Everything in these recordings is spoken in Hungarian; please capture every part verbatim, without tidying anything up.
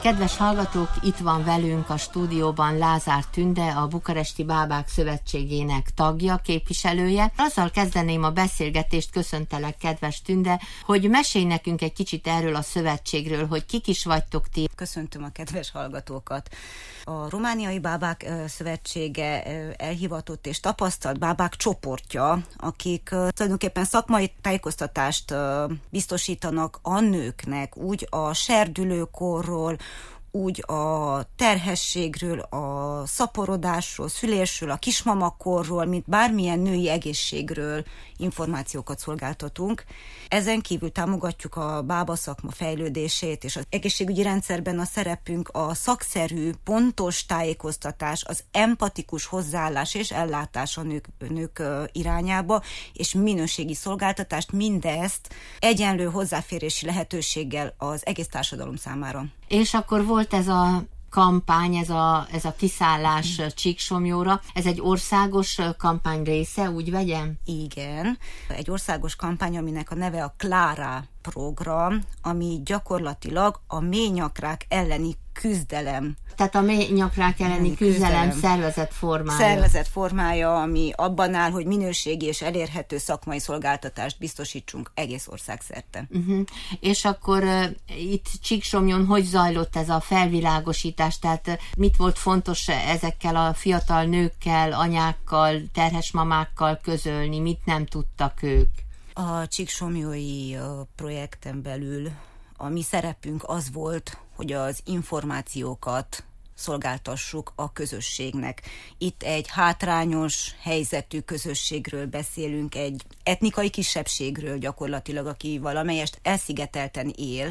Kedves hallgatók, itt van velünk a stúdióban Lázár Tünde, a Bukaresti Bábák Szövetségének tagja, képviselője. Azzal kezdeném a beszélgetést, köszöntelek, kedves Tünde, hogy mesélj nekünk egy kicsit erről a szövetségről, hogy kik is vagytok ti. Köszöntöm a kedves hallgatókat. A Romániai Bábák Szövetsége elhivatott és tapasztalt bábák csoportja, akik tulajdonképpen szakmai tájékoztatást biztosítanak a nőknek, úgy a serdülőkorról, úgy a terhességről, a szaporodásról, szülésről, a kismamakorról, mint bármilyen női egészségről információkat szolgáltatunk. Ezen kívül támogatjuk a bábaszakma fejlődését, és az egészségügyi rendszerben a szerepünk a szakszerű, pontos tájékoztatás, az empatikus hozzáállás és ellátás a nők, nők irányába, és minőségi szolgáltatást, mindezt egyenlő hozzáférési lehetőséggel az egész társadalom számára. És akkor volt ez a kampány, ez a, ez a kiszállás Csíksomlyóra. Ez egy országos kampány része, úgy vegyem? Igen. Egy országos kampány, aminek a neve a Klára program, ami gyakorlatilag a mélynyakrák elleni küzdelem. Tehát a mélynyakrák elleni küzdelem, küzdelem szervezett formája. Szervezett formája, ami abban áll, hogy minőségi és elérhető szakmai szolgáltatást biztosítsunk egész országszerte. Uh-huh. És akkor uh, itt Csíksomlyon hogy zajlott ez a felvilágosítás? Tehát uh, mit volt fontos ezekkel a fiatal nőkkel, anyákkal, terhes mamákkal közölni? Mit nem tudtak ők? A csíksomlyói uh, projekten belül a mi szerepünk az volt, hogy az információkat szolgáltassuk a közösségnek. Itt egy hátrányos helyzetű közösségről beszélünk, egy etnikai kisebbségről gyakorlatilag, aki valamelyest elszigetelten él,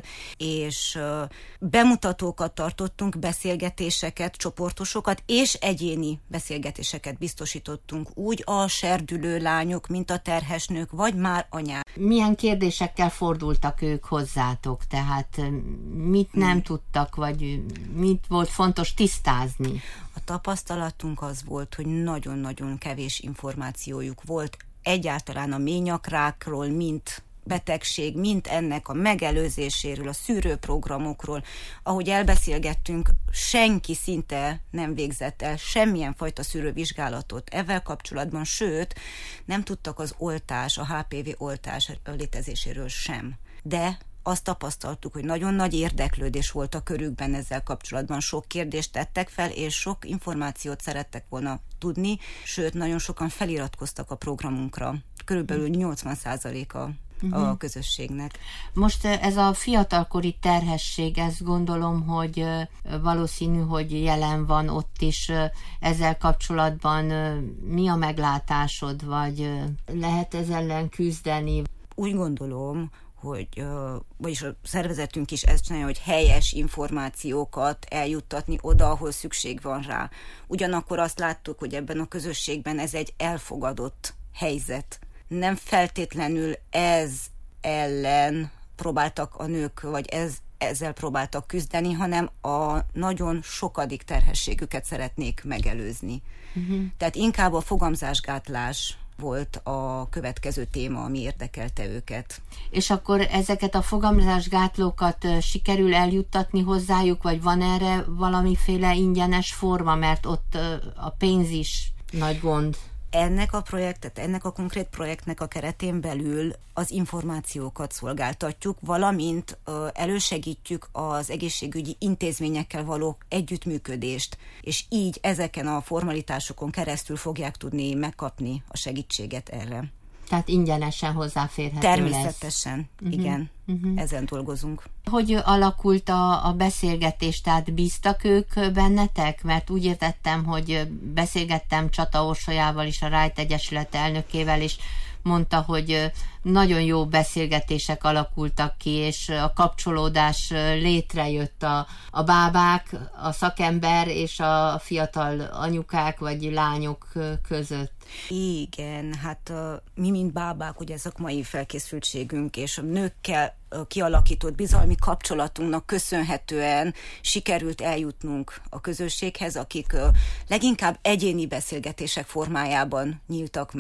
és bemutatókat tartottunk, beszélgetéseket, csoportosokat és egyéni beszélgetéseket biztosítottunk úgy a serdülő lányok, mint a terhes nők, vagy már anyák. Milyen kérdésekkel fordultak ők hozzátok? Tehát mit nem hmm. tudtak, vagy mit volt fontos tisztázni? A tapasztalatunk az volt, hogy nagyon-nagyon kevés információjuk volt egyáltalán a mélnyakrákról, mint betegség, mint ennek a megelőzéséről, a szűrőprogramokról. Ahogy elbeszélgettünk, senki szinte nem végzett el semmilyen fajta szűrővizsgálatot ezzel kapcsolatban, sőt, nem tudtak az oltás, a há pé vé oltás létezéséről sem. De azt tapasztaltuk, hogy nagyon nagy érdeklődés volt a körükben ezzel kapcsolatban. Sok kérdést tettek fel, és sok információt szerettek volna tudni, sőt, nagyon sokan feliratkoztak a programunkra. Körülbelül nyolcvan százaléka uh-huh. a közösségnek. Most ez a fiatalkori terhesség, ezt gondolom, hogy valószínű, hogy jelen van ott is. Ezzel kapcsolatban mi a meglátásod, vagy lehet ez ellen küzdeni? Úgy gondolom, hogy, vagyis a szervezetünk is ezt csinálja, hogy helyes információkat eljuttatni oda, ahol szükség van rá. Ugyanakkor azt láttuk, hogy ebben a közösségben ez egy elfogadott helyzet. Nem feltétlenül ez ellen próbáltak a nők, vagy ez, ezzel próbáltak küzdeni, hanem a nagyon sokadik terhességüket szeretnék megelőzni. Uh-huh. Tehát inkább a fogamzásgátlás volt a következő téma, ami érdekelte őket. És akkor ezeket a fogamzásgátlókat sikerül eljuttatni hozzájuk, vagy van erre valamiféle ingyenes forma, mert ott a pénz is nagy gond? Ennek a projektet, ennek a konkrét projektnek a keretén belül az információkat szolgáltatjuk, valamint ö, elősegítjük az egészségügyi intézményekkel való együttműködést, és így ezeken a formalitásokon keresztül fogják tudni megkapni a segítséget erre. Tehát ingyenesen hozzáférhető Természetesen, lesz. Természetesen, igen, uh-huh. ezen dolgozunk. Hogy alakult a, a beszélgetés, tehát bíztak ők bennetek? Mert úgy értettem, hogy beszélgettem Csata Orsolyával is, a Rájt Egyesület elnökével, és mondta, hogy nagyon jó beszélgetések alakultak ki, és a kapcsolódás létrejött a, a bábák, a szakember és a fiatal anyukák vagy lányok között. Igen, hát uh, mi, mint bábák, ugye szakmai felkészültségünk és a nőkkel uh, kialakított bizalmi kapcsolatunknak köszönhetően sikerült eljutnunk a közösséghez, akik uh, leginkább egyéni beszélgetések formájában nyíltak meg.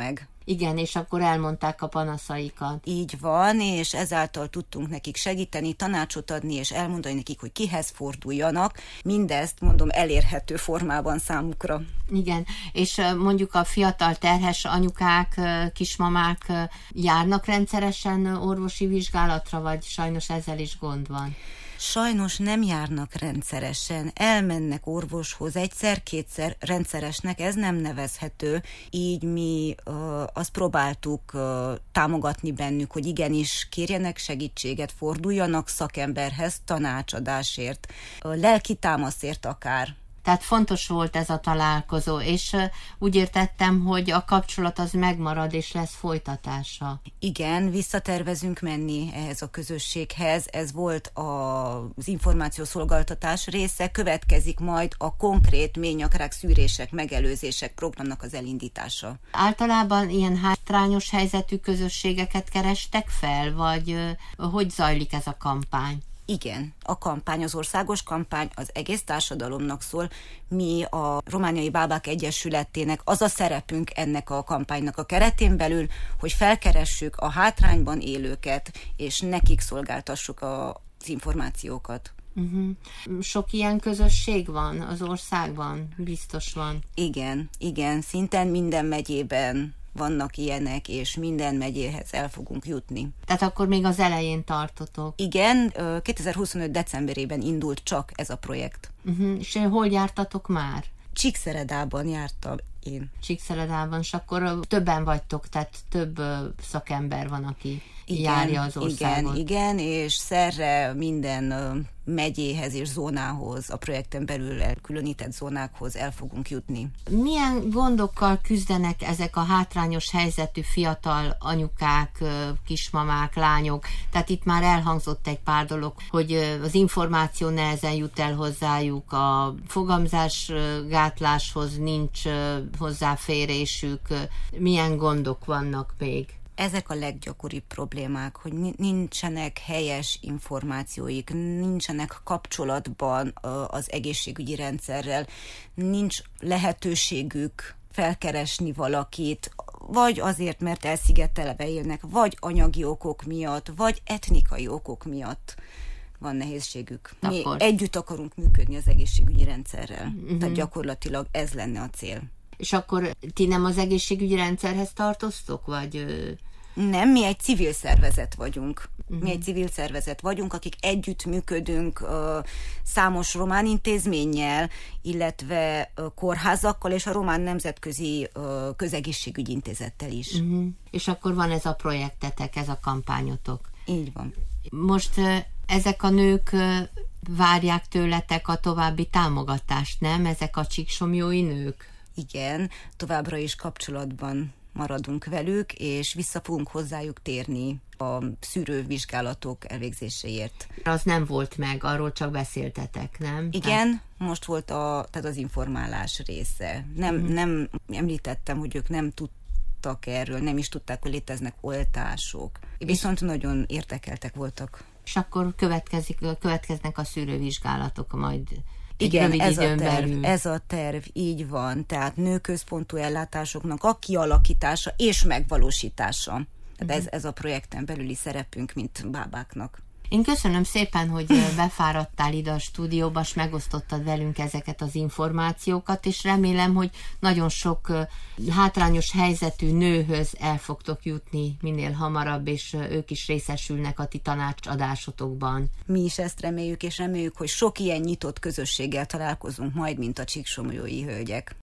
Igen, és akkor elmondták a panaszaikat. Így van, és ezáltal tudtunk nekik segíteni, tanácsot adni, és elmondani nekik, hogy kihez forduljanak. Mindezt, mondom, elérhető formában számukra. Igen, és mondjuk a fiatal terhes anyukák, kismamák járnak rendszeresen orvosi vizsgálatra, vagy sajnos ezzel is gond van? Sajnos nem járnak rendszeresen, elmennek orvoshoz egyszer-kétszer, rendszeresnek ez nem nevezhető, így mi ö, azt próbáltuk ö, támogatni bennük, hogy igenis kérjenek segítséget, forduljanak szakemberhez tanácsadásért, ö, lelki támaszért akár. Tehát fontos volt ez a találkozó, és úgy értettem, hogy a kapcsolat az megmarad, és lesz folytatása. Igen, visszatervezünk menni ehhez a közösséghez, ez volt az információszolgáltatás része, következik majd a konkrét ményakrák szűrések, megelőzések programnak az elindítása. Általában ilyen hátrányos helyzetű közösségeket kerestek fel, vagy hogy zajlik ez a kampány? Igen, a kampány, az országos kampány az egész társadalomnak szól. Mi a Romániai Bábák Egyesületének az a szerepünk ennek a kampánynak a keretén belül, hogy felkeressük a hátrányban élőket, és nekik szolgáltassuk az információkat. Uh-huh. Sok ilyen közösség van az országban? Biztos van. Igen, igen, szinte minden megyében vannak ilyenek, és minden megyéhez el fogunk jutni. Tehát akkor még az elején tartotok. Igen, kétezer-huszonöt decemberében indult csak ez a projekt. Uh-huh. És hol jártatok már? Csíkszeredában jártam én. Csíkszeredában, és akkor többen vagytok, tehát több szakember van, aki igen, járja az országot. Igen, igen, és szerre minden megyéhez és zónához, a projekten belül elkülönített zónákhoz el fogunk jutni. Milyen gondokkal küzdenek ezek a hátrányos helyzetű fiatal anyukák, kismamák, lányok? Tehát itt már elhangzott egy pár dolog, hogy az információ nehezen jut el hozzájuk, a fogamzásgátláshoz nincs hozzáférésük. Milyen gondok vannak még? Ezek a leggyakoribb problémák, hogy nincsenek helyes információik, nincsenek kapcsolatban az egészségügyi rendszerrel, nincs lehetőségük felkeresni valakit, vagy azért, mert elszigetelve élnek, vagy anyagi okok miatt, vagy etnikai okok miatt van nehézségük. Mi Akkor. együtt akarunk működni az egészségügyi rendszerrel, uh-huh. tehát gyakorlatilag ez lenne a cél. És akkor ti nem az egészségügyi rendszerhez tartoztok, vagy... Nem, mi egy civil szervezet vagyunk. Uh-huh. Mi egy civil szervezet vagyunk, akik együtt működünk uh, számos román intézménnyel, illetve uh, kórházakkal és a Román Nemzetközi uh, Közegészségügyi Intézettel is. Uh-huh. És akkor van ez a projektetek, ez a kampányotok. Így van. Most uh, ezek a nők uh, várják tőletek a további támogatást, nem? Ezek a csíksomlyói nők? Igen, továbbra is kapcsolatban maradunk velük, és vissza fogunk hozzájuk térni a szűrővizsgálatok elvégzéséért. Az nem volt meg, arról csak beszéltetek, nem? Igen, tehát... most volt a, tehát az informálás része. Nem, uh-huh. nem említettem, hogy ők nem tudtak erről, nem is tudták, hogy léteznek oltások. Viszont nagyon érdekeltek voltak. És akkor következik, következnek a szűrővizsgálatok majd... Igen, ez a, terv, ez a terv, így van. Tehát nőközpontú ellátásoknak a kialakítása és megvalósítása. Tehát uh-huh. ez, ez a projekten belüli szerepünk, mint bábáknak. Én köszönöm szépen, hogy befáradtál ide a stúdióba, és megosztottad velünk ezeket az információkat, és remélem, hogy nagyon sok hátrányos helyzetű nőhöz el fogtok jutni minél hamarabb, és ők is részesülnek a ti tanácsadásotokban. Mi is ezt reméljük, és reméljük, hogy sok ilyen nyitott közösséggel találkozunk majd, mint a csíksomlyói hölgyek.